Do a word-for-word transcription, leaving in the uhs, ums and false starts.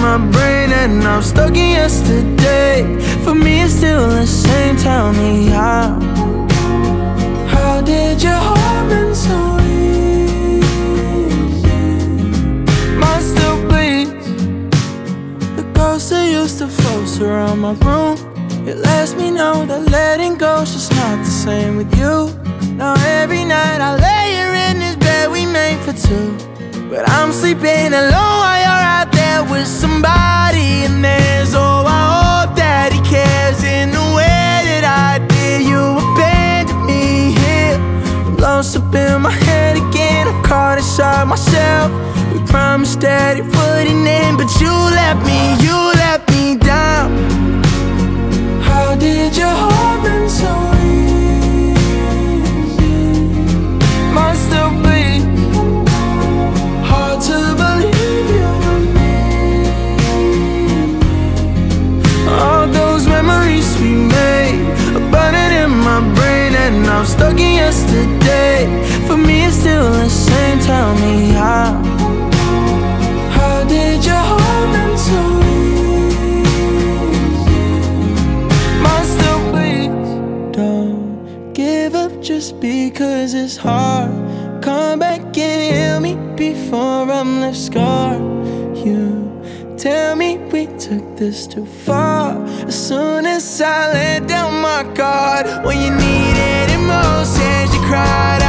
my brain and I'm stuck in yesterday. For me it's still the same, tell me how. How did your heart been so easy? Mine still bleeds. The ghosts that used to float around my room, it lets me know that letting go's just not the same with you. Now every night I lay here in this bed we made for two, but I'm sleeping alone while you're out there with somebody. And there's, oh, I hope that he cares in the way that I did. You abandoned me here. I'm lost up in my head again. I'm caught inside myself. We promised that it wouldn't end, but you let me, you let me down. How did your heart been so easy? Mine still bleeds. Hard to believe you were me. All those memories we made are burning in my brain and I'm stuck in yesterday. For me it's still the same, tell me how. How did your heart been so easy? Mine still bleeds. Don't give up just because it's hard. Come back and heal me before I'm left scarred. You tell me we took this too far. As soon as I let down my guard, when you needed it most, as you cried